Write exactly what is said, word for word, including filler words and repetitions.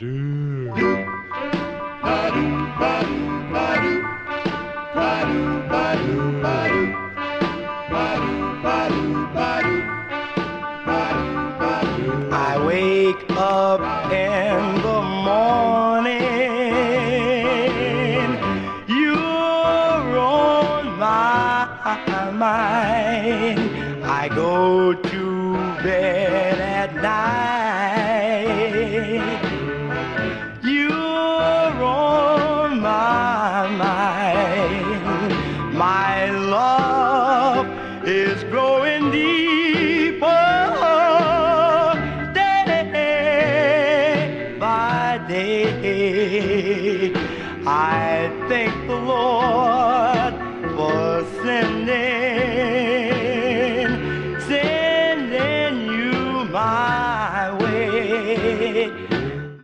I wake up in the morning, you're on my mind. I go to bed at night, you're on my mind. My love is growing deeper day by day. I thank the Lord